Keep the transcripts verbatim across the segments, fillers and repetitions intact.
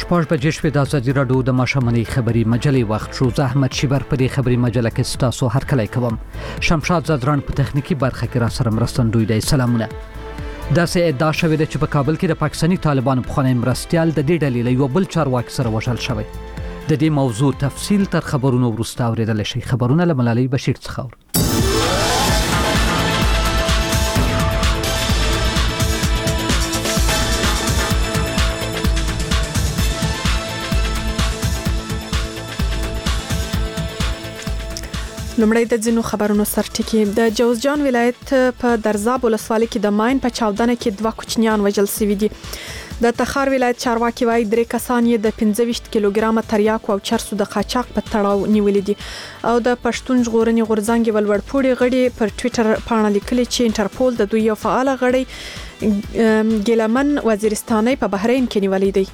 شپږ بجې شوې د ازادي راډیو د ماښامنۍ خبري مجلې وخت شو. زه احمد شیبر په دې خبري مجله کې ستاسو هرکلی کوم. شمشاد زادران په تخنیکی برخه کې را سره مرستندوی دی. سلامونه. داسې ادعا شوې ده چې په کابل کې د پاکستاني طالبانو پخوانی مرستیال د دې ډلې له یو بل چارواکي سره وژل شوی. د دې موضوع تفصیل تر خبرونو وروسته اوریدل شي. خبرونه له ملالۍ بشیر څخه. لومړی د ځینو خبرونو سرټکی. د جوزجان ولایت په درزاب ولسوالۍ کې د ماین په چاودنه کې دوه کوچنیان وژل شوي دي. د تخار ولایت چارواکي وايي درې کسان یې د پنځه ویشت کیلوګرامه تریاکو او چرسو د قاچاق په تړاو نیولې دي. او د پښتون ژغورنې غورځنګ ولوړپوړي غړي پر ټوئیټر باندې لیکلي چې انټرپول د دوی یو فعال غړي ګیلمن وزیرستاني په بحرین کې نیولې دي.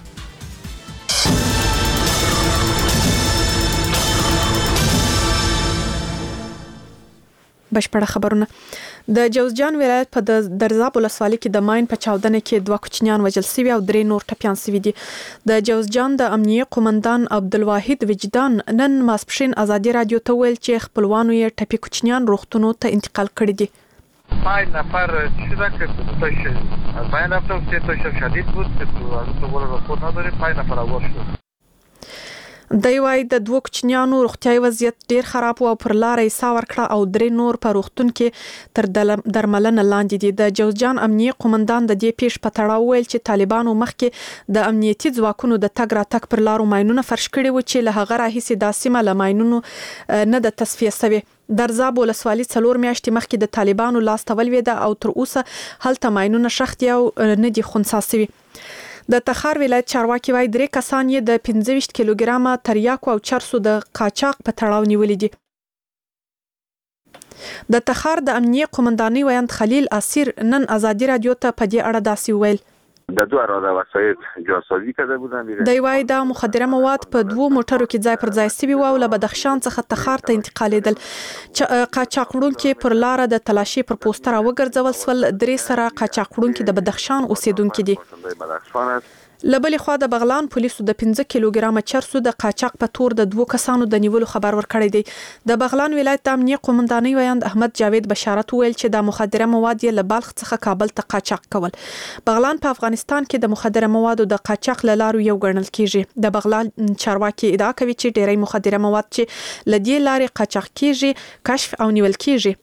بشپړه خبرونه. د جوزجان ولایت په درزاب ولسوالۍ کې د ماین په چاودنه کې دوه کوچنیان وژل شوي او درې نور ټپیان شوي دي. د جوزجان د امنیه قومندان عبدالواحد وجدان نن ماسپښین ازادي رادیو ته ویل چې خپلوانو یې ټپي کوچنیان روغتونو ته انتقال کړي دي. پنج نفر چیزا که توش پنج نفر توش شدید بود که تو ول راپور نداره. پنج نفر اول شد. د یوای د دوه کوچنیانو روغتیاي وضعیت ډیر خراب او پر لارې سا ورکړه او درې نور په روغتون کې تر درملنه لاندې دي. د جوزجان امنیه قومندان د دې پیښ په تړاو ویل چې طالبانو مخکې د امنیتي ځواکونو د تګ راتګ پر لارو ماینونه فرش کړي و چې له هغه راهیسې د سیمه له ماینونو نه د تصفیه شوی. درزاب ولسوالۍ څلور میاشتې مخکې د طالبانو لاس ته ولوېده او تر اوسه هلته ماینونه شخت او نه دي خنثی شوي. د تخار ولایت چارواکي وايي درې کسان یې د پنځه ویشت کیلوګرامه تریاکو او چرسو د قاچاق په تړاو نیولې دي. د تخار د امنیه قومنداني ویاند خلیل اسیر نن ازادي رادیو ته په دې اړه داسې ویل. د دوه اراده وسایل جاسوسي کړه بودن. د وای د مخدره مواد په دوه موټرو کې ځای پر ځای سوي او له بدخشان څخه تخار ته انتقالیدل. قاچاقړونکو پر لار د تلاشي پر پوسټر وګرځول سول. درې سره قاچاقړونکو د بدخشان اوسیدونکو دي. لبلې خوا د بغلان پولیسو د پنځه کیلوګرامه چرسو د قاچاق په تور د دوه کسانو د نیولو خبر ورکړی دی. د بغلان ولایت د امنیه قومنداني ویاند احمد جاوید بشارت ویل چې د مخدره مواد یې له بلخ څخه کابل ته قاچاق کول. بغلان په افغانستان کې د مخدره موادو د قاچاق له لارو یو ګڼل کیږي. د بغلان چارواکي ادعا کوي چې ډېری مخدره مواد چې لدې لارې قاچاق کیږي کشف او نیول کیږي.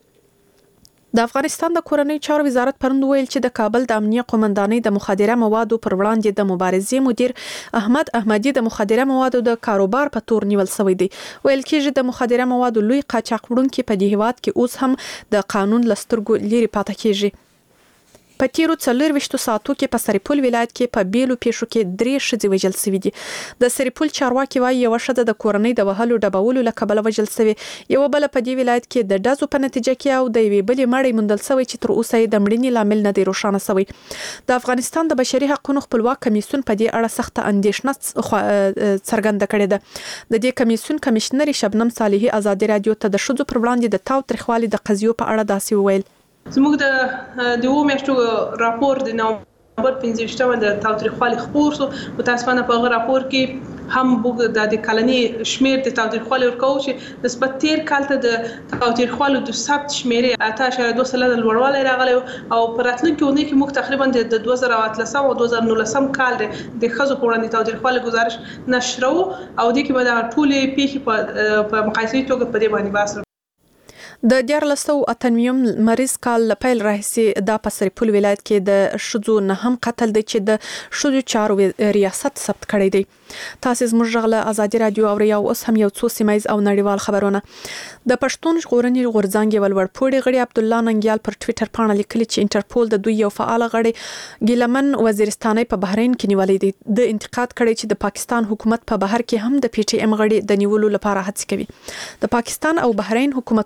د افغانستان د کورنۍ چارو وزارت پرند ویل چې د کابل د امنیه قومندانۍ د مخدره موادو پر وړاندې د مبارزې مدیر احمد احمدي د مخدره موادو د کاروبار په تور نیول شوی دی. ویل کېږي د مخدره موادو لوی قاچاقړونکو په دې هیواد کې اوس هم د قانون لسترګو لري پاتې کېږي. په تیرو څلورویشتو ساعتو کې په سرپل ولایت کې په بیلو پیښو کې درې ښځې وژل شوي دي. د سرپل چارواکي وايي یو ښځه د کورنۍ د وهلو ډبولو له کبله وژل شوې. یو بل په دې ولایت کې د ډزو په نتیجه کې او د یوې بلې مړی موندل شوی چې تر اوسه یې د مړینې لامل نه دی روښانه شوی. د افغانستان د بشري حقوقو خپلواک کمیسیون په دې اړه سخت اندېښنه څرګنده کړې ده. د دې کمیسیون کمشنر شبنم صالحي ازادي رادیو ته د ښځو پر وړاندې د تاو تریخوالي د قضیو په اړه داسې وویل. زموږ د د و میاشتو راپور د نومبر پنځه ویشتمه د تاوتریخوالي خپور شو. متاسفانه په هغه راپور کې هم موږ د کلني شمیر د تاوتریخوالي ورکوو چې نسبت تیر کال ته د تاوتریخوالي د ثبت شمیرې اته اعشاریه دوه سلنه لوړوالی راغلی او په راتلونکي اونۍ کې موږ تقریبا د دوه زره اتلسم او دوه زره نولسم کال د ښځو په وړاندې تاوتریخوالي گزارش نشرو او د کې به د ټولې پیښې په مقایسې توګه په دې باندې بحث. د دیارلس سوه اته نوي مریض کال له پیل راهیسې دا په سرپل ولایت کې د ښځو نه هم قتل دی چې د ښځو چارو ریاست ثبت کړی دی. تاسو زموږ غږ له ازادي رادیو اورئ او اوس هم یو څو سیمایز او نړیوال خبرونه. د پښتون ژغورنې غورځنګ ولوړپوړي غړي عبدالله ننګیال پر ټوئیټر باندې لیکلي چې انټرپول د دوی یو فعال غړي ګیلمن وزیرستاني په بحرین کې نیولې دي. د انتقاد کړي چې د پاکستان حکومت په بهر کې هم د پی ټی ایم غړي د نیولو لپاره هڅې کوي. د پاکستان او بحرین حکومتونو تر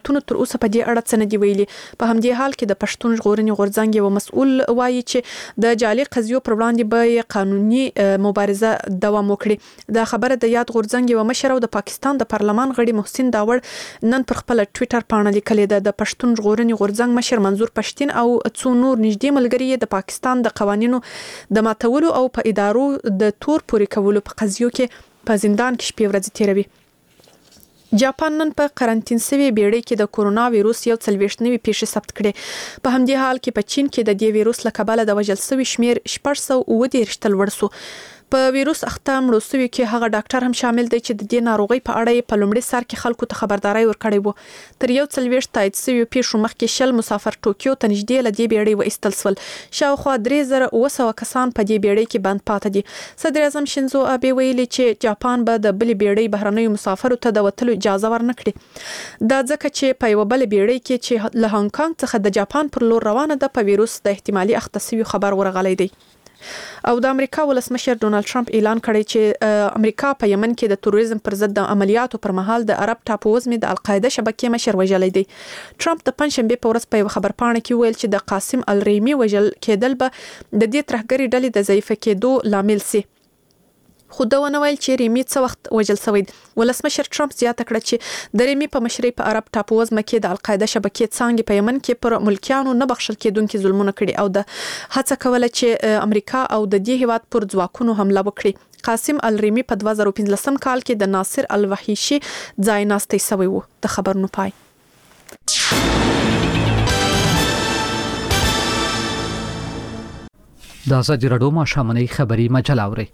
اوسه په دې اړه څه نه دی ویلي. په همدې حال کې د پښتون ژغورنې غورځنګ یو مسؤل وایي چې د جعلي قضیو پر وړاندې به قانوني مبارزه دوام وکړي. دا خبره د یاد غورځنګ یو مشر او د پاکستان د پارلمان غړي محسن داوړ نن پر خپل ټوئیټر پاڼه لیکلې ده. د پښتون ژغورنې غورځنګ مشر منظور پښتين او څو نور نږدې ملګري د پاکستان د قوانینو د ماتولو او په ادارو د تور پورې کولو په قضیو کې په زندان کې شپې ورځې تیروي. جاپان نن په قرنټین سوي بیړۍ کې د کورونا وایروس یو څلويښت نوي پیښې ثبت کړې. په همدې حال کې په چین کې د دې وایروس له کبله د وژل شوي شمیر شپږ سوه اووه دېرش تل لوړ شو. په وایروس اخته مړو شوي کې هغه ډاکټر هم شامل دی چې د دې ناروغۍ په اړه په لومړي سر کې خلکو ته خبرداري ورکړې وو. تر یو څلويښت تایید شوي پیښو مخکې شل مسافر ټوکیو ته نږدې له دې بیړۍ وایستل شول. شاوخوا درې زره اوه سوه کسان په دې بیړۍ کې بند پاتې دي. صدر اعظم شینزو آبه ویلي چې جاپان به د بلې بیړۍ بهرنیو مسافرو ته د وتلو اجازه ورنکړي. دا ځکه چې په یو بل بیړۍ کې چې له هانګ کانګ څخه د جاپان پر لور روانه ده په وایروس د احتمالي اخته شوي خبر ورغلی دی. او د امریکا ولسمشر ډونالد ټرمپ اعلان کړی چې امریکا په یمن کې د تروریزم پر ضد د عملیاتو پر مهال د عرب ټاپو وزمې د القاعده شبکې مشر وژلی دی. ټرمپ د پنځشنبه په ورځ په یو خبرپاڼه کې ویل چې د قاسم الریمی وژل کېدل به د دې ترهګرې ډلې د ضعیفه کېدو لامل سي. خو دا ونه ویل چې ریمی څه وخت وژل شوی. ولسمشر ټرمپ زیاته کړه چې د ریمی په مشرۍ په عرب ټاپو وزمه کې د القاعده شبکې څانګې په یمن کې پر ملکیانو نه بخښل کېدونکي ظلمونه کړي او د هڅه کوله چې امریکا او د دې هیواد پر ځواکونو حمله وکړي. قاسم الریمی په دوه زره پنځلسم کال کې د ناصر الوحیشي ځای ناستې شوی وو. د خبرونو پای. د ازادي راډیو ماښامنۍ خبري مجله اورئ.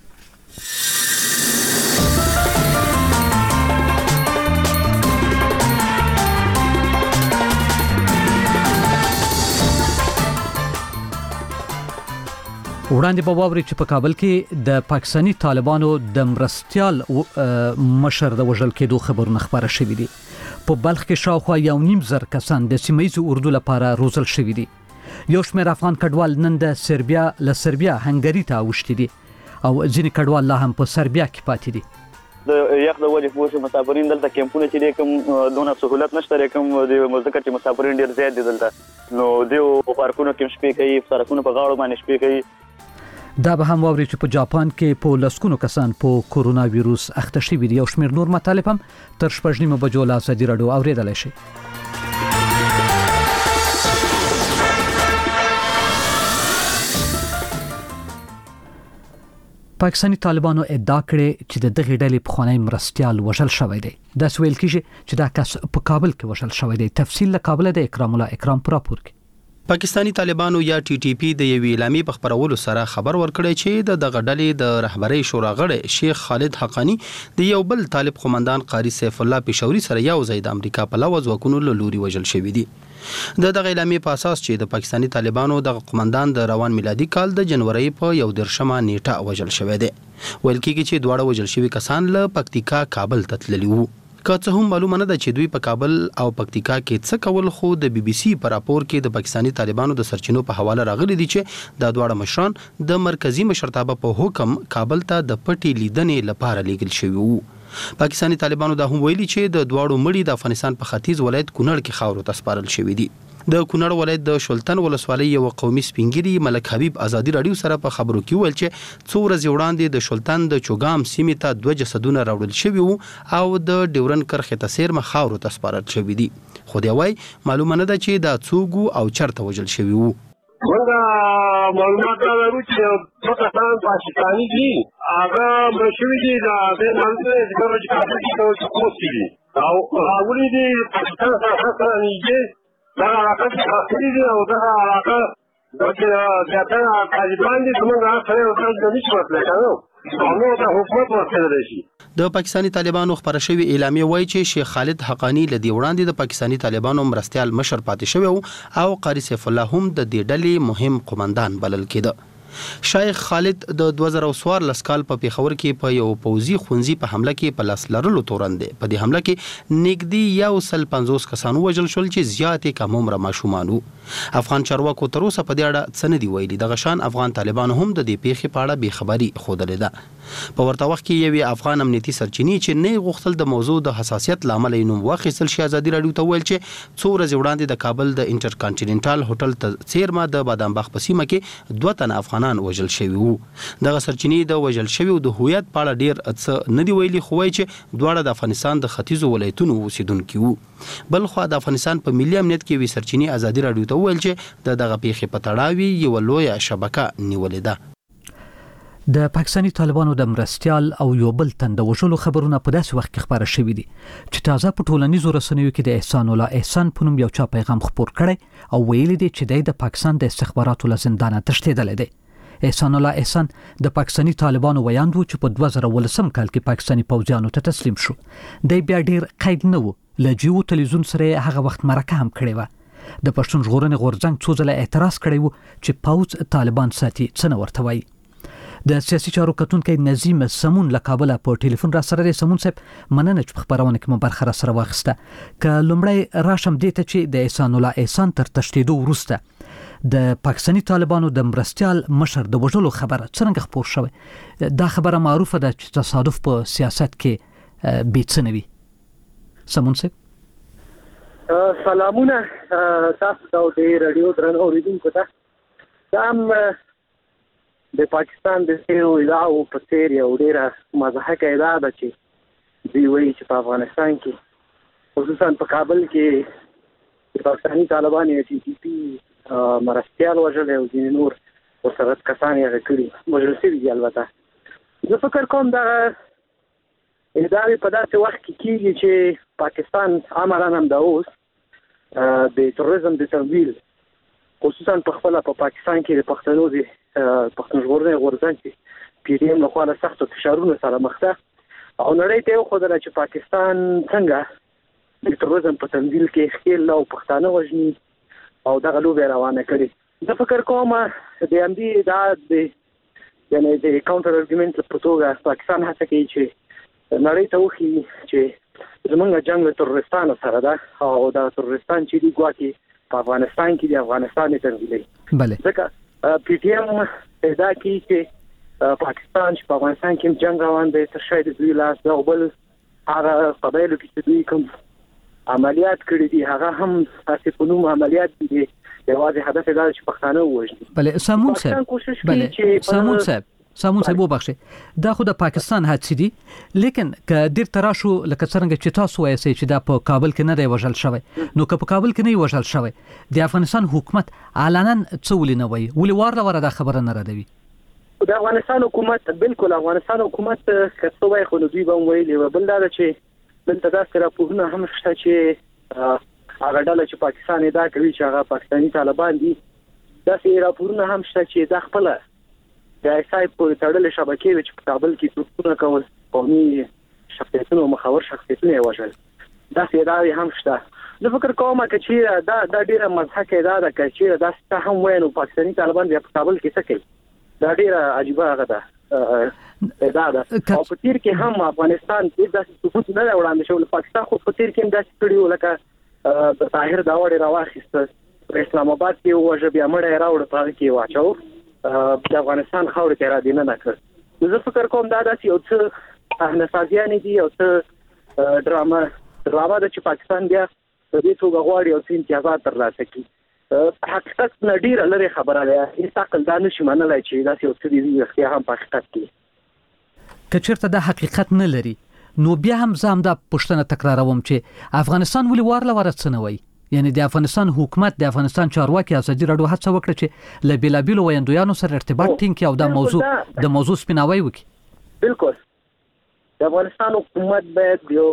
وړاندې په واوري چې په کابل کې د پاکستاني طالبانو د مرستيال مشر د وژل کېدو خبرونه خبره شوې دي. په بلخ کې شاوخوا یو نیم زر کسان د سیمه اردو لپاره روزل شوي دي. یو شمېر افغان کډوال نن د سربیا له سربیا هنګری ته اوښتي دي او ځینې کډوال لا هم په سربیا کې پاتې دي. د یخ د وجې پوه شو مسافرین دلته کیمپونه چې کوم دونه سهولت نشته کوم د مزدکر چې مسافرین ډیر زیات دي دلته نو دیو په پارکونو کې شپې کوي سرکونو په غاړو باندې شپې کوي. دا به هم واوري چې په جاپان کې په لسکونو کسان په کورونا وایروس اخته شوي دي. یو شمېر نور مطالب هم تر شپږ نیمو بجو له ازادي راډیو اوریدلی شي. پاکستاني طالبانو ادعا کړې چې د دغه ډلې پخوانی مرستيال وژل شوی دی. دا سویل کیږي چې دا کس په کابل کې وژل شوی دی. تفصیل له کابل د اکرام الله اکرام پر راپور کې. پاکستاني طالبانو یا ټي ټي پی د یوې اعلامیې په خبرولو سره خبر ورکړی چې د دغه ډلې د رهبرۍ شورا غړی شیخ خالد حقانی د یو بل طالب قومندان قاری سیف الله پېښوري سره یو ځای د امریکا په لور ځواکونو له لوري وژل شوی دي. د دغه اعلامیې په اساس چې د پاکستاني طالبانو د قومندان د روان میلادي کال د جنوري په یو درشمه نیټه وژل شوی دی. ویل کېږي چې دواړه وژل شوي کسان له پکتیکا کابل ته تللي وو. که څه هم معلومه نه ده چې دوی په کابل او پکتیکا کې څه کول، خو د بي بي سي په راپور کې د پاکستاني طالبانو د سرچینو په حواله راغلي دي چې دا دواړه مشران د مرکزی مشرتابه په حکم کابل ته د پټي لیدنې لپاره لیږل شوي وو. پاکستاني طالبانو دا هم ویلي چې د دواړو مړي د افغانستان په ختیځ ولایت کونړ کې خاورو ته سپارل شوي دي. د کونړ ولایت د شلتن ولسوالۍ یو قومي سپینګری ملک حبیب ازادي راډیو سره په خبرو کې ویل چې څو ورځې وړاندې د شلتن د چوغام سیمې ته دوه جسدونه راوړل شوي وو او د ډیورن کرښې ته څیرمه خاورو ته سپارل شوي دي. خو دی وايي معلومه نه ده چې دا څوک او چرته وژل شوي وو. موږ معلومات لرو چې څو کسان پاکستاني دي، هغه مشوي دي د دې منځ کې چې کافي څه کوي او راغلي دي پاکستان سره سره نږدې دا علاقه چې خاصري دي او دا علاقه چې زیاتره طالبان دي څنګه سره او څنګه د نشو مطلب نو د حکومت ورسره شي. د پاکستاني طالبانو خبره شوی اعلامیه وایي چې شیخ خالد حقانی لدی وړاندې د پاکستاني طالبانو مرستيال مشر پاتې شوی او قاری سیف الله هم د دې ډلې مهم قومندان بلل کېده. شیخ خالد د دوه زره څوارلس کال په پیښور کې په یو پوځي خونځي په حمله کې په لاس لرلو تورن دی. په دې حمله کې نږدې یو سل پنځوس کسان وژل شول چې زیاتې کم عمره ماشومان وو. افغان چارواکو تر اوسه په دې اړه څه نه دي ویلي. دغه شان افغان طالبانو هم د دې پیښې په اړه بې خبري ښودلې ده. په ورته وخت کې یو افغان امنیتي سرچینې چې نه غوښتل د موضوع د حساسیت لامل یې نوم واخیستل شي ازادي راډیو ته ویل چې څو ورځې وړاندې د کابل د انټر کانټیننټال هوټل ته څیرمه د بادام باغ په سیمه کې دوه تنه افغانان وژل شوي وو. دغه سرچینې د وژل شوي د هویت په اړه ډیر څه نه دی ویلي، خو وایي چې دواړه د افغانستان د ختیځو ولایتونو اوسیدونکي وو. بل خو د افغانستان په ملي امنیت کې وی سرچینې ازادي راډیو ته ویل چې د دغه پیښې په تړاو یو لویه شبکه نیولې ده. د پاکستاني طالبانو د مرستيال او یو بل تن د وژلو خبرونه په داسې وخت کې خبره شوې دي چې تازه په ټولنیزو رسنیو کې د احسان الله احسان په نوم یو چا پیغام خپور کړي او ویلي دي چې د پاکستان د استخباراتو له زندانه تښتېدلی دی. احسان الله احسان د پاکستاني طالبانو ویاند و چې په دوه زره ولسم کال کې پاکستاني پوځیانو ته تسلیم شو. د بیا ډیر قید نه و، له جیو تلویزیون سره هغه وخت مرکه هم کړې و. د پښتون ژغورنې غورځنګ څو ځله اعتراض کړی و چې پوځ طالبان ساتي، څه نه ورته وایي. د سیاسي چارو کتونکي نظیم سمون له کابل په ټلیفون را سره د سمون صاحب مننه چې خبرونه کې مبارخه را سره واخسته. ک لومړی راشم دته چې د احسان الله احسان تر تشدید ورسته د پاکستاني طالبانو د مرستيال مشر د وژلو خبره څنګه خبر شوه؟ دا خبره معروفه ده چې تصادف په سیاست کې بیڅنوي. سمون صاحب سلامونه تاسو ته د رادیو درنو اوریدونکو ته. دا د پاکستان د سیرو ادعاو په څیر یو ډیره مضحکه ادعا ده چې دوی وایي چې په افغانستان کې خصوصا په کابل کې د پاکستاني طالبانو ټي ټي پي مرستيال وژل او ځینې نور ورسره کسان یې کړي وژل شوي دي. البته زه فکر کوم دا ادعاوې په داسې وخت کې کېږي چې پاکستان عملاً هم دا اوس د تروریزم د تمویل خصوصا په خپل په پاکستان کې د پښتنو دي پښتون ژغورنې غورځنګ چې پی ډی ایم له خوا له سختو فشارونو سره مخ ده او نړۍ ته وښودله چې پاکستان څنګه د تروریزم په تمویل کې ښکېل او پښتانه وژني او دغه لوبې روانه کړي. زه فکر کوم د همدې دا د یعنې د کاونټر ارګومنټ په توګه پاکستان هڅه کوي چې نړۍ ته وښيي چې زموږ جنګ له تروریستانو سره ده او دا تروریستان چې دي ګواکې په افغانستان کې د افغانستان تنظیمي. بله ځکه پی ټی ایم پیدا کی چې پاکستان چې په افغانستان کې جنگ روان دی تر شاید دوی لاس د بل هغه قبایلو کې دوی کوم عملیات کړي دي هغه هم تاسو په نوم عملیات دي یوازې هدف دا چې پښتانه وژني. بله سمون صاحب بله سمون صاحب سمون صاحب وبخښه دا خو د پاکستان هڅې دي، لیکن که ډیر تراشو لکه څنګه چې تاسو وایي چې دا په کابل کې نه دی وژل شوی، نو که په کابل کې نه وژل شوی د افغانستان حکومت علنا څه ولې نه وایي؟ ولې واره واره دا خبره نه ردوي؟ د افغانستان حکومت بالکل افغانستان حکومت کڅو وایي خو دوی به ویلي و. بل دا چې دلته داسې راپورونه هم شته چې هغه ډله چې پاکستان دا کوي چې هغه پاکستاني طالبان دي، داسې راپورونه هم شته چې دا خپل د ایسای په تړلې شبکې چې په کابل کې څوکونه کول قومي شخصیتونو مخاور شخصیتونه یې وژل، داسې ادعاوې هم شته. زه فکر کوم چې دا دا ډیره مضحکه ادعا ده چې دا څه هم وایي نو پاکستاني طالبان بیا په کابل کې څه کوي. دا ډیره عجیبه هغه ده ادعا ده. او په تیر کې هم افغانستان د داسې ثبوت نه وړاندې شو. پاکستان خو په تیر کې هم داسې کړي و لکه د طاهر داوړ راواخیسته په اسلام آباد کې وژه بیا مړی راوړ په کې واچو د افغانستان خاور ته را دي نه نکړ. زه فکر کوم دا داسې یو څه صحنه‌سازیانې دي او څه ډرامه ډرامه ده چې پاکستان بیا د دې توګه غواړي او څه امتیازات ترلاسه کړي. حقیقت نه ډیره لرې خبره ده، هیڅ عقل دا نشي منلی چې داسې یو څه دي رښتیا هم په حقیقت کې. که چېرته دا حقیقت نه لري نو بیا هم زه همدا پوښتنه تکراروم چې افغانستان ولې وار له واره څه نه وایي؟ یعنی د افغانستان حکومت د افغانستان چارواکي ازادي راډیو هڅه وکړه چې له بیلابیلو ویندویانو سره ارتباط ټینګ کړي او دا موضوع د موضوع سپیناوی وکړي. بالکل د افغانستان حکومت باید یو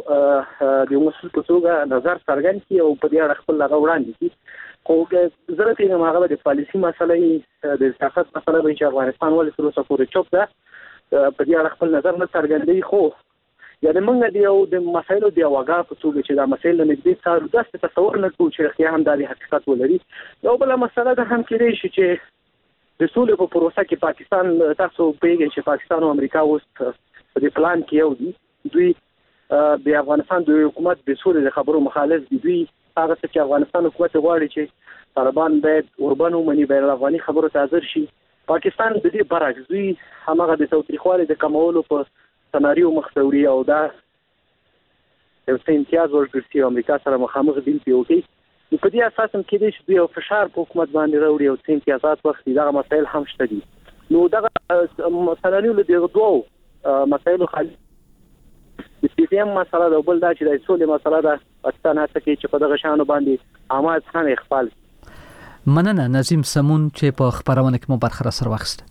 د مسؤل په توګه نظر څرګند کړي او په دې اړه خپل لغه وړاندې کړي. خو ضرورت یې هغه د پالیسي مسلې د سیاست مسله به چې افغانستان ولې تر اوسه پورې چوپ ده په دې اړه خپل نظر نه څرګندوي. خو یعنی موږ د یو د مسایلو د واګا په توګه چې دا مسایل نه دې څار داسې تصور نه کوو چې رښتیا هم د حقیقت ولري. یو بل مسله ده هم کېدای شي چې د سولې په پروسه کې پاکستان تاسو پیږئ چې پاکستان او امریکا اوس په دې پلان کې یو دي. دوی د افغانستان د حکومت د سولې د خبرو مخالف دي. دوی هغه چې افغانستان حکومت غواړي چې طالبان باید اوربن ومني، بین الافغاني خبرو ته حاضر شي پاکستان د دې برعکس دوی هماغه د تاوتریخوالي د کمولو په سناریو مخ ته وړي او دا یو څه امتیاز ورکړي امریکا سره مخامخ دي پیوکي نو په دې اساس هم کې دي چې دوی فشار په حکومت باندې راوړي او څه امتیازات وخت دا مسایل هم شته دي نو دا سناریو له دغه دوه مسایلو خالي د پی ټی ایم مسله د بل دا چې د سولې مسله ده پاکستان هڅه کوي چې په دغه شانو باندې عامه ځان خپل مننه نظیم سمون چې په خبرونه کې مو برخه را سره واخیسته.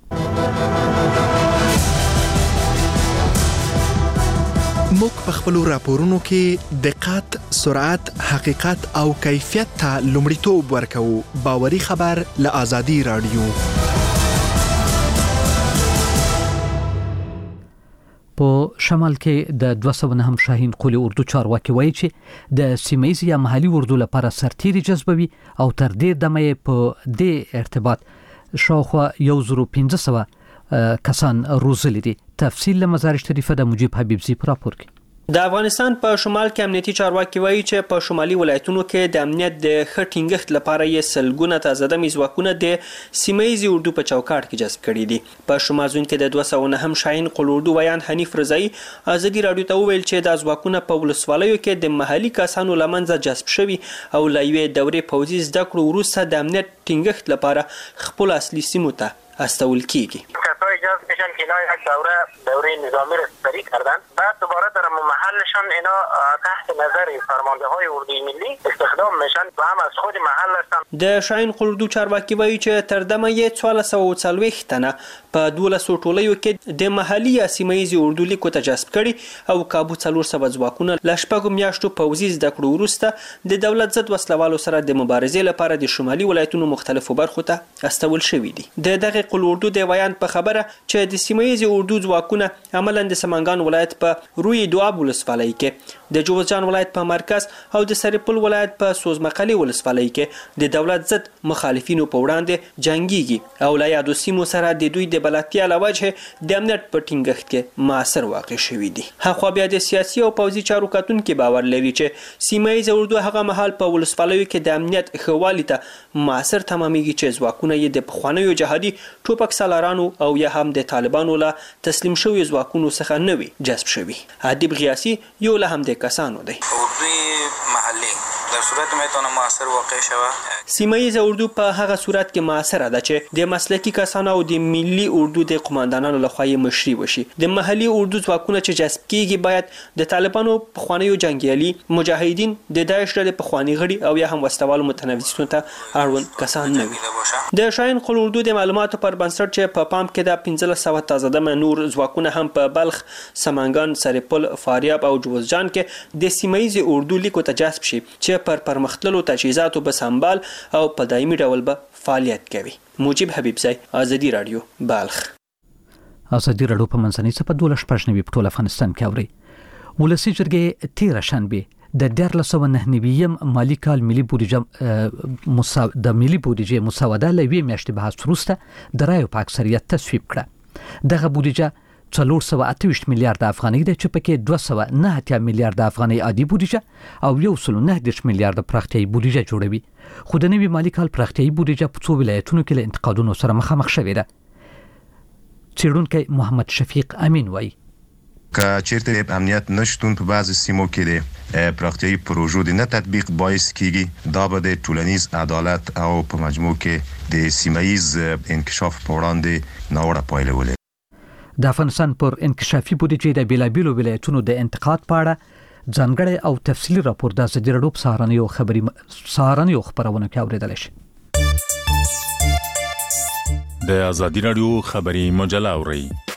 موږ په خپل راپورونو کې دقت، سرعت، حقیقت او کیفیت ته لومړیتوب ورکوو. باوري خبر له آزادي رادیو. په شمال کې د دوه سوه نه هم شاهین قولي اردو چارواکي وایي چې د سیمایي یا محلي اردو لپاره سرتیري جذبوي او تر دې دمه په دې ارتباط شاوخوا یو زرو پنځه سوه کسان روزلي دي. تفصیل له مزار شریفه د مجيب حبیبزي پر راپور کې. د افغانستان په شمال کې امنیتي چارواکي وایي چې په شمالي ولایتونو کې د امنیت د ښه ټینګښت لپاره یې سلګونه تازه دمي ځواکونه د سیمایي اردو په چوکاټ کې جذب کړي دي. په شمال زون کې د دوه سوه نه هم شاهین قول اردو ویان حنیف رضایی ازادي رادیو ته وویل چې د ځواکونه په ولسوالیو کې د محلي کسانو لمنځه جذب شوي او لا یوې دورې پوځي زده کړو وروسته د امنیت ټینګښت لپاره خپل اصلي سیمو ته استول کیږي. کسایی جذب میشن که اینا یک دوره دوره نظامی رو سپری کردن بعد دوباره در محلشان اینا تحت نظر فرمانده های اردوی ملی استخدام میشن و هم از خود محل هستن. د شاهین قلدو چارواکي وایي چې تر دمه یې څوارلس سوه او څلوېښت تنه په دولسو ټولیو کې د محلي یا سیمایي اردو لیکو ته جذب کړي او کابو څلور سوه ځواکونه له شپږو میاشتو پوځي زده کړو وروسته د دولت ضد وسلوالو سره د مبارزې لپاره د شمالي ولایتونو مختلفو برخو ته استول شوي دي. د دغه قول اردو د ویان په خبره چې د سیمایي اردو ځواکونه عملاً د سمنګان ولایت په روی دواب ولسوالۍ کې د جوزجان ولایت په مرکز او د سرپل ولایت په سوزمقلي ولسوالۍ کې د دولت ضد مخالفینو په وړاندې جنگيږي او لا یادو سیمو سره د دوی د بلدتیا له وجهه د امنیت په ټینګښت کې موثر واقع شوي دي. هغه بیا د سیاسي او پوځي چارو کتونکو باور لري چې سیمایي اردو هغه مهال په ولسوالیو کې د امنیت ښهوالي ته موثر تمامېږي چې ځواکونه یې د پخوانیو جهادي ټوپک سالارانو او یا هم د طالبانو له تسلیم شوی ځواکونو څخه نوي جذب شوي. ادیب غیاثي یو له هم د کسانو دی. اردوی محلي در صورت میتونه موثر واقع شوه. سیمایي اردو په هغه صورت کې موثر ده چې د مسلکي کسانو او د ملي اردو د قوماندانانو لخوا یې مشري وشي. د محلي اردو ځواکونه چې جذب کیږي باید د طالبانو پخوانیو جنگیالي مجاهدین د داعش ډلې پخوانی غړي او یا هم وسلوالو متنوعینو ته اړوند کسان نه وي. د شاهین قول اردو د معلوماتو پر بنسټ چې په پام کې د پنځلس سوه تازه دمه نور ځواکونه هم په بلخ، سمنګان، سرپل، فاریاب او جوزجان کې د سیمایي اردو لیکو ته جذب شي چې پر پرمختللو تجهیزاتو به سمبال او په دایمي ډول به فعالیت کوي. مجيب حبیبزی، آزادي رادیو، بلخ. آزادي رادیو په منځنۍ صفه دوله شپږ نوي په ټول افغانستان کې اوري. ولسی جرګې تیر شنبه د دیارلس سوه نه نویم مالی کال ملي بودیجه مسا د ملي بودیجه مسوده لوي میاشتې بحث وروسته د رایو په اکثریت تصویب کړه. دغه بودیجه څلور سوه اته ویشت میلیارډ افغانۍ ده چې پکې دوه سوه نه اتیا میلیارډ افغانۍ عادي بودیجه او یو سل نه دېرش میلیارډ پراختیایي بودیجه جوړوي. خو د نوي مالی کال پراختیایي بودیجه په څو ولایتونو کې له انتقادونو سره مخامخ شوې ده. څېړونکی محمد شفیق امین وایي که چیرته امنیت نشتون په بعض سیمو کې د پراختیایي پروژو د نه تطبیق باعث کیږي دا به د ټولنیز عدالت او په مجموع کې د سیمایي انکشاف په وړاندې ناوړه پایله ولري. د افغانستان پر انکشافي بودیجې د بیلابیلو ولایتونو د انتقاد په اړه ځانګړی او تفصیلي راپور د ازادي راډیو په سهارنیو خبري سهارنیو خبرونه کې اورېدل شي. د ازادي راډیو خبري مجله اوري.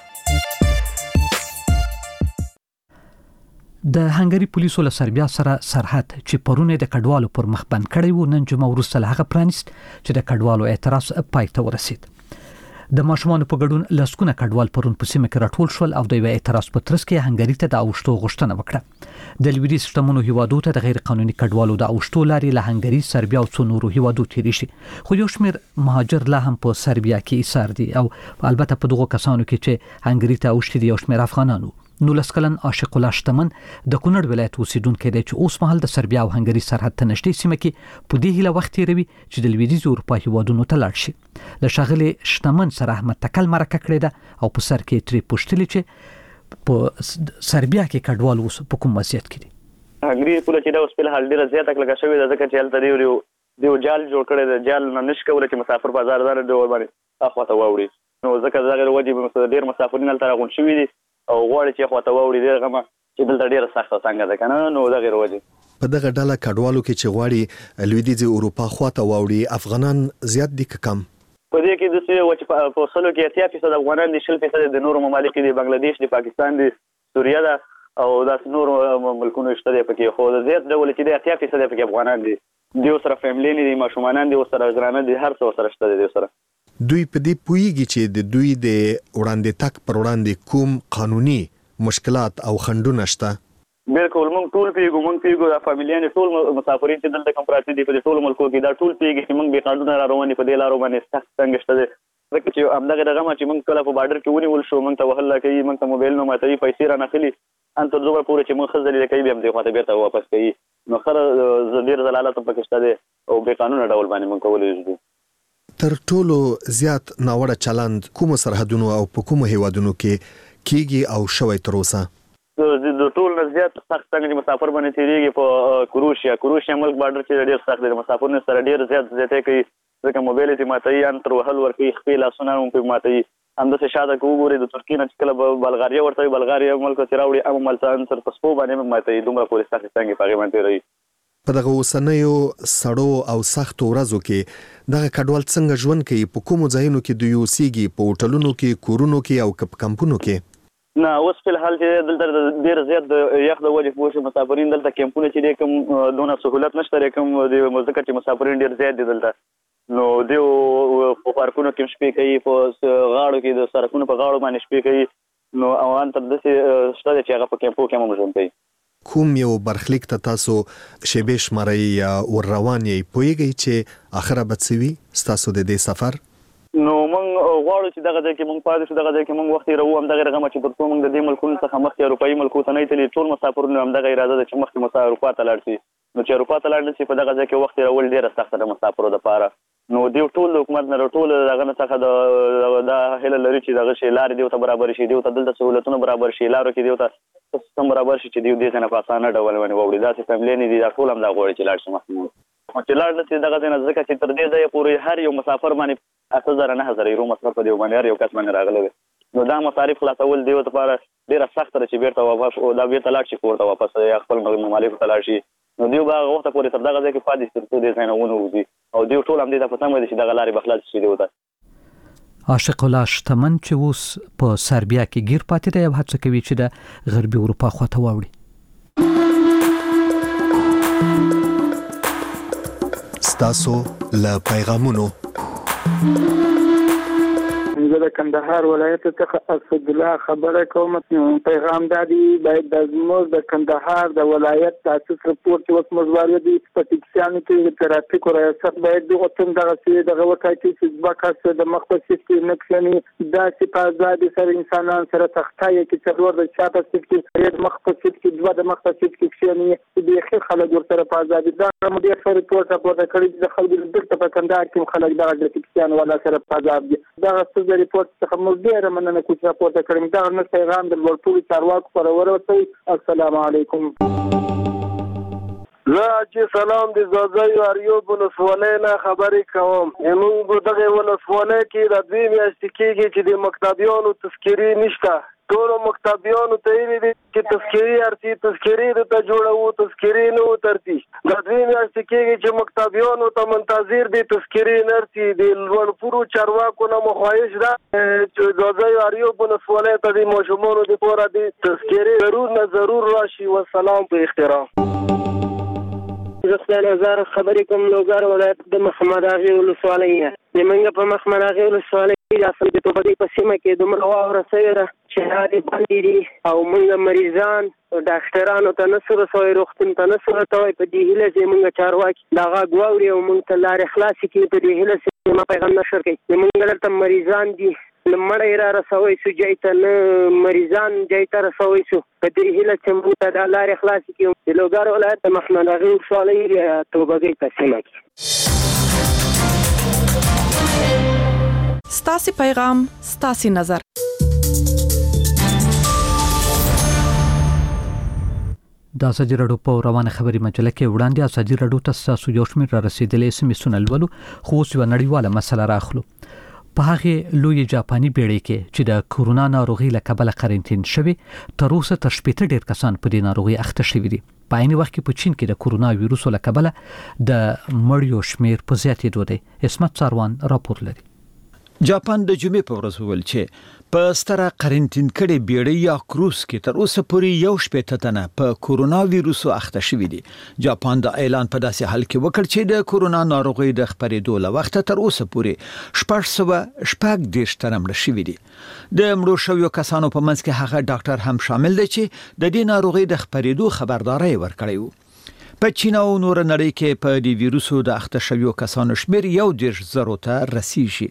د هنګری پولیسو له سربیا سره سرحد چې پرونه د کډوالو پر مخ بند کړی و نن جمعه وروسته له هغه پرانیست چې د کډوالو اعتراض پای ته ورسید. د ماشومانو په ګډون لسکونه کډوال پرون په سیمه کې راټول شول او د یو اعتراض په ترڅ کې هنګری ته د اوښتو غوښتنه وکړه. د لویدیځ شتمنو هیوادو ته د غیر قانوني کډوالو د اوښتو لارې له هنګری، سربیا او څو نورو هیوادو تیری شي. خو یو شمېر مهاجر لا هم په سربیا کې ایثار دي او البته په دغو کسانو کې چې هنګری ته اوښتي دي یو شمېر افغانانو. نولس کلن عاشق الله شتمن د کونړ ولایت اوسیدونکو دی چې اوس مهال د سربیا او هنګري سرحد ته نږدې سیمه کې په دې هیله وخت تیروي چې د لویدیځ اروپا هیوادونو ته لاړ شي. له ښاغلي شتمن سره احمد تکل مرکه کړې ده او په سر کې ترې پوښتلې چې په سربیا کې کډوال اوس په کوم وضعیت کې دي. هنګري پوله چې دا اوس په حال ډیره زیاته کلګه شوې ده ځکه چې هلته دیو دیو جال جوړ کړی دی. جال نه نشي کولی چې مسافر بازار دار ډول باندې اخواته واوړي. نو ځکه دغه وجې ډېر مسافرین هلته راغونډ شوي دي او غواړي چې اخواته واوړي. ډېر غمه چې دلته ډېره سخته څنګه ده که نه، نو دغې وجې په دغه ډله کډوالو کې چې غواړي لویدیځې اروپا خواته واوړي افغانان زیات دي که کم؟ په دې کې داسې وه چې په سلو کې اتیا فیصد افغانان دي، شل فیصد د نورو ممالک دي، بنګلادیش دي، پاکستان دي، سوریه ده او داسې نورو ملکونو شته دی پکې. خو د زیات ډول چې دی اتیا فیصد پکې افغانان دي. دیو سره فیملی دي، ماشومانان دي، سره ګرانه دي، هر څه سره شته دي سره. دوی په دې پوهیږي چې د دوی د وړاندې تک پر وړاندې کوم قانوني مشکلات او خنډونه شته؟ بالکل موږ ټول پیږو، موږ پیږو د فامیلیان ټول مسافرین چې دلته کوم پراته دي په ټول ملکو کې دا ټول پیږي چې موږ به قانون را روانې په دې لارو باندې سخت څنګه شته دي. ځکه چې همدغه دغه چې موږ کله په بارډر کې ونیول شو، موږ ته وهله کوي، موږ ته موبایل نه ماتوي، پیسې را نخلي، ان تر دومره پورې چې موږ ښه ځلې کوي بیا هم دې خواته بېرته واپس کوي. نو خره ډېر ضلالت پکې شته دی او بې قانونه ډول باندې موږ کولی شو. تر ټولو زیات ناوړه چلند کومو سرحدونو او په کومو هیوادونو کې کیږي او شوی تر اوسه؟ د ټول نه زیات سخت څنګه چې مسافر باندې تیریږي په کروشیا کروشیا ملک بارډر چې ډېر سخت دی، د مسافرونو سره ډېر زیات زیاتې کوي ځکه موبایل یې ماتوي، ان تر وهل ورکوي، خپې لاسونه هم پرې ماتوي. همداسې شاته که وګورئ د ترکیې نه چې کله بلغاریه ورته وي، بلغاریه ملک ته راوړي هم همالته ان تر په سپو باندې هم ماتوي. دومره پورې سختې څنګې په هغې باندې تېروي. په دغه اوسنیو سړو او سختو ورځو کې دغه کډوال څنګه ژوند کوي؟ په کومو ځایونو کې دوی اوسېږي؟ په هوټلونو کې، کورونو کې او که په کمپونو کې؟ نه اوس فی الحال چې دلته ډېر زیات د یخ د وجې پوه شو مسافرین دلته کیمپونه چې دی کوم دونه سهولت نشته دی کوم د ځکه چې مسافرین ډېر زیات دي دلته. نو دیو په پارکونو کې شپې کوي، په غاړو کې د سړکونو په غاړو باندې شپې کوي. نو او ان تر داسې شته دی چې هغه په کیمپو کې هم ژوند کوي. کوم یو برخلیک ته تاسو شیبې شمارئ یا ور روان یې پوهیږئ چې اخره به څه وي ستاسو د دې سفر؟ نو موږ غواړو چې دغه ځای کې موږ پاتې شو، دغه ځای کې موږ وخت تېروو. همدغه رقمه چې تر څو موږ د دې ملکونو څخه مخکې اروپایي ملکو ته نه یو تللي، ټول مسافرونو همدغه اراده ده چې مخکې مو اروپا ته لاړ شي. نو چې اروپا ته لاړ نه شي په دغه ځای کې وخت تېرول ډېره سخته ده مسافرو دپاره. نو دیو ټول د حکومت نه ټول دغه نه څخه د دا هیله لري چې دغه شي لارې دیو ته برابر شي، دیو ته دلته سهولتونه برابر شي، لارو کې دیو ته سیستم برابر شي چې دیو دې ځای نه په اسانه ډول باندې واوړي. داسې فیملی دي دا ټول هم دا غواړي چې لاړ شي مخکې. چې لاړ نه شي دغه ځای نه ځکه چې تر دې ځایه پورې هر یو مسافر باندې اته زره نه زره یورو مصرف په دیو باندې هر یو کس باندې راغلی دی. نو دا مصارف خلاصول دیو لپاره ډېره سخته ده چې بیرته واپس دا بیرته لاړ شي کور ته واپس یا خپل ممالکو ته لاړ شي. نو دیو به هغه وخته پورې تر دغه ځای کې پاتې شي تر څو دې ځای نه ونوځي او دیو ټول همدې ته په تمه دي چې دغه لارې به خلاصې شي دیو ته. عاشق الله شتمن چې اوس په سربیا کې ګیر پاتې دی او هڅه کوي چې د غربي اروپا خواته واوړي. ستاسو له پیغامونو زه د کندهار ولایت څخه اسد الله خبره کوم. پیغام دا دی باید د زموږ د کندهار د ولایت تاسیس رپورټ چې اوس موږ وارد دي په ټیکسیانو کې د ترافیک ریاست باید دغه څنګه دغه څه دغه وکړي چې ځبا کس د مختص کې نکښني دا چې په آزادي سره انسانان سره تختای کې څلور د چا په سیټ کې ډېر مختص کې دوه د مختص کې کښني د اخر خلک ورته په آزادي دا مدیر سره رپورټ راپورته کړی د خلکو د دلته په کندهار کې خلک دغه د ټیکسیان ولا سره په آزاد دي. دا څه د رپورټ څخه موږ ډېر مننه کوو چې راپورته کړم. دا نه پیغام د ټولو چارواکو پر ورسوي. السلام علیکم. زه چې سلام د زازای اریوب ولسوالۍ نه خبرې کوم. موږ دغه ولسوالۍ کې د دوی میاشتې کېږي چې د مکتبیانو تذکیري نشته. ټولو مکتبیانو ته ویلي دي چې تذکیري ارتي تذکیري درته جوړوو، تذکیري نه وترتي. د دوی میاشتې کېږي چې مکتبیانو ته منتظر دي تذکیري نه ارتي. د لوړپوړو چارواکو نه مخواهش ده چې زازای اریوب ولسوالۍ ته د ماشومانو دپاره د تذکیري ضرور نه ضرور راشي. والسلام په احترام. زه خدای نظر خبرې کوم لوګر ولایت د محمد اغې ولسوالۍ یم. زمونږ په محمد اغې ولسوالۍ اصل د توبدې په سیمه کې دومره واوره سوې ده چې لارې بندې دي او موږ مریضان ډاکټرانو ته نه سو رسوی، روغتون ته نه سو رسوی. په دې هیله چې موږ چارواکي دا غږ واوري او موږ ته لارې خلاصې کړي. په دې هیله چې ما پیغام نشر کوي. زمونږ دلته مریضان دي مړی را رسوي شو جای ته، نه مریضان جای ته رسوي شو. په دې هیله چې موږ ته د لارې خلاصې کړو. د لوګر ولایت د محمد اغې ولسوالۍ توبګۍ په سیمه کې. ستاسو پیغام ستاسو نظر. د ازادي راډیو په روانه خبري مجله کې وړاندې ازادي راډیو ته تاسو یو شمېر را رسیدلې سمې سنلولو خو اوس یو نړیواله مسله راخلو. په هغه لوی جاپاني بیړۍ کې چې د کورونا ناروغي له کبله قرنټین شوی تر اوسه تر شپږ ډیر کسان په دې ناروغي اخته شوي دي. په عین وخت کې په چین کې د کورونا وایروس له کبله د مړیو شمیر په زیاتېدو دی. اسمت ساروان راپور لري. جاپان د جمعې په ورځ وویل چې په ستره قرنټین کړي بیړۍ یا کروز کې تر اوسه پورې یو شپږ تنه په کورونا وایروس اخته شوي دي. جاپان د اعلان په داسې حال کې وکړ چې د کورونا ناروغي د خپرېدو له وخت تر اوسه پورې شپږ سوه شپږ دېرش تنه مړه شوي دي. د مړو شویو کسانو په منځ کې هغه ډاکټر هم شامل دی چې د دې ناروغي د خپرېدو خبرداري ورکړی و. په چین او نور نړۍ کې په دې وایروسو د اخته شویو کسانو شمیر یو دېرش زرو ته رسیږي.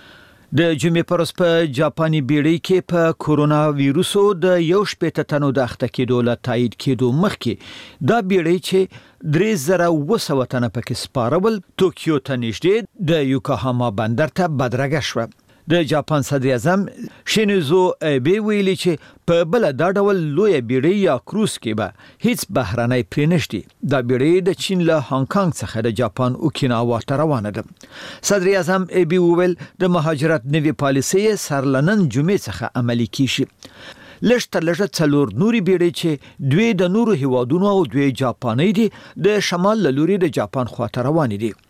د جمعې پر ورځ په جاپاني بیړۍ کې په کورونا وایروسو د یو شپږ تنو د اخته کېدو له تایید کېدو مخکې دا بیړۍ چې درې زره اوه سوه تنه پکې سپارول توکیو ته نږدې د یوکوهاما بندر ته بدرګه شوه. د جاپان صدر اعظم شینزو ایبه ویلي چې په بل دا ډول لوی بیړۍ یا کروز کې به هیڅ بهرنۍ پرې نشته. دا بیړۍ د چین له هانګ کانګ څخه د جاپان اوکیناوا ته روانه ده. صدر اعظم ایبه ویل د مهاجرت نوي پالیسي سرلنن جمعې څخه عملي کیږي. لږ تر لږه څلور نوري بیړۍ چې دوی د نورو هیوادونو او دوی جاپاني دي د شمال له لوري د جاپان خواته روان دي.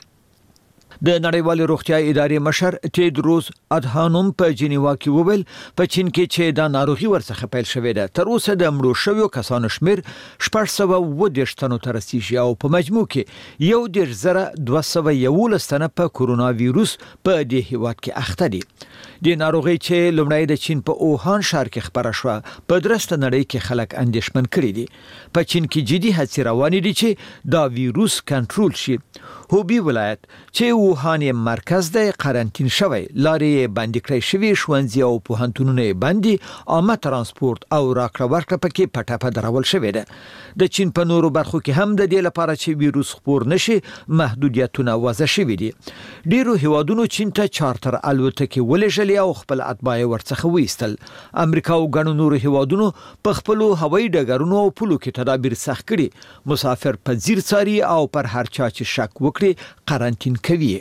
د نړیوال روغتیا ادارې مشر تیدروس ادهانوم په جنیوا کې وویل په چین کې چې دا ناروغي ورڅخه پیل شوې ده تر اوسه د مړو شویو کسانو شمیر شپږ سوه اووه دېرش تنو ته رسیږي او په مجموع کې یو دېرش زره دوه سوه یولس تنه په کورونا وایروس په دې هیواد کې اخته دي. د ناروغي چې لومړی د چین په اوهان ښار کې خبره شوه په درسته نړۍ کې خلک اندېښمن کړي دي. په چین کې جدي هڅې روانې دي چې دا وایروس کنټرول شي. هوبي ولایت چې ووهان مرکز د قرنټین شوی لارې بندي کړې شوی ښوونځي او پوهنتونونه بندي عامه ترانسپورت او راکړه ورکړه پکې پټه په درول شوې ده. د چین په نورو برخو کې هم د دې لپاره چې وایروس خپور نشي محدودیتونه وضع شوي دي. ډیرو هیوادونو چین ته چارتر الوتکې ولېږلې او خپل اتباع ورڅخه وایستل. امریکا او ګڼو نورو هیوادونو په خپلو هوایي ډګرونو او پولو کې تدابیر سخت کړي. مسافر په ځیر څاري او پر هر چا چې شک وکړي قرنټین کوي.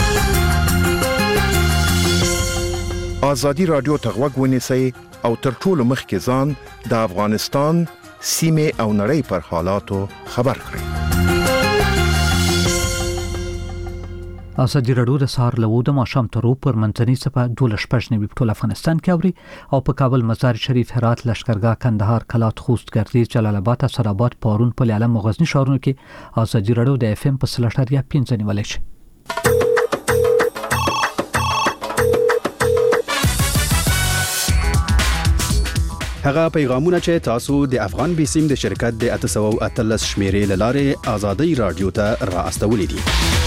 ازادي رادیو ته غوږ ونیسئ او تر ټولو مخکې ځان د افغانستان سیمه او نړۍ پر حالاتو خبر کړئ. ازادي راډیو د سهار له وو د ماښام تر پر منځنۍ صفه دوله شپږ نوي په ټول افغانستان کې اوري او په کابل مزار شریف هرات لشکرګاه کندهار کلات خوست ګردیز جلال آباد اسداباد پارون په علم غزنی ښارونو کې ازادي راډیو د اف ام په سلاشتیا پنځه نیولای شي. هغه پیغامونه چې تاسو د افغان بیسیم د شرکت د اته سوه او اتلس شمیرې لاره ازادي رادیو ته را استولې دي.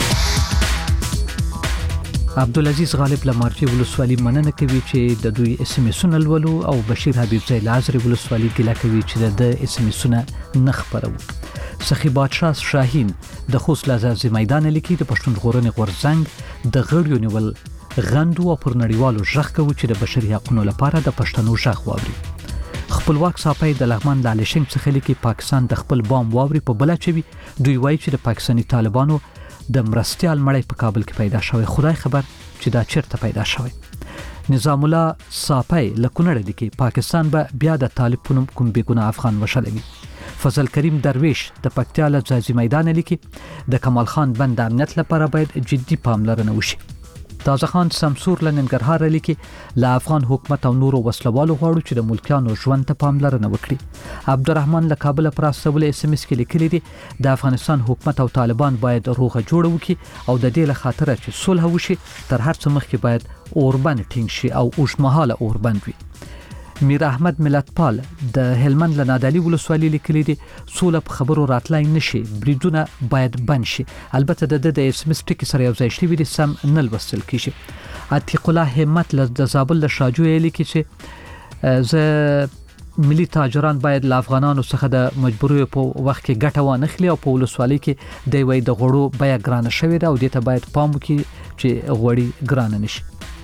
عبدالعزیز غالب لمارچی ولسوالی مننه کوي چې د دوی اس ام اس ولولو او بشیر حبیب زئی لازری ولسوالی ګلا کوي چې د اس ام اس نه خبرو. سخی بادشاه شاهین د خوست لازم میدان لیکي د پښتون غورنې غورزنګ د غړیو نیول غندو او پر نړیوالو ژغ کوي چې د بشري حقوقو لپاره د پښتنو ژغ واوري. خپلواک صاحب د لغمان د لاشنګ څخه لیکي پاکستان د خپل بام واوري په بل چوي دوی وایي چې د پاکستاني طالبانو د مرستيال مړی په کابل کې پیدا شوی. خدای خبر چې دا چیرته پیدا شوی. نظام الله صاحب لکونړ د کې پاکستان به بیا د طالب کوم کوم بیګونه افغان وشلوي. فضل کریم درویش د پکتیا له ځاځي میدان لیکي د کمال خان بند امنیت لپاره باید جدي پاملرنه وشي. تازه خان سمسور لننګرهار لیکي لا افغان حکومت او نورو وسلوالو غواړي چې د ملکیانو ژوند ته پاملرنه وکړي. عبدالرحمن له کابل پراسته ول اس ام اس کې لیکلي دي د افغانستان حکومت او طالبان باید روغه جوړه وکړي او د دې له خاطر چې صلح وشي تر هر څه مخکې باید اوربند ټینګ شي او اوږدمهاله اوربند وي. میر احمد ملتپال د هلمند لنادالي ولسوالۍ لیکلي دي سوله په خبرو راتلای نشي بریدونه باید بند شي. البته د د اس ام اس ټکی سره یو ځای شوی دي سم نه لوستل کیږي. عتیق الله همت له زابل له شاجو لیکي چې زه ملي تاجران باید له افغانانو څخه د مجبوري په وخت کې ګټه وانه خلی او په ولسوالۍ کې د وای د غړو بیا ګرانه شوې ده او دې ته باید پام وکړي چې غوړي ګرانه نشي.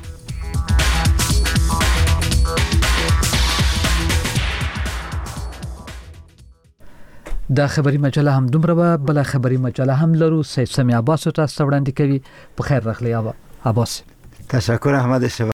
دا خبري مجله هم دومره به بل خبري مجله هم لرو. سید سمی عباس ته ستوړاندې کوي. په خیر راغلی عباس. تشکر احمد.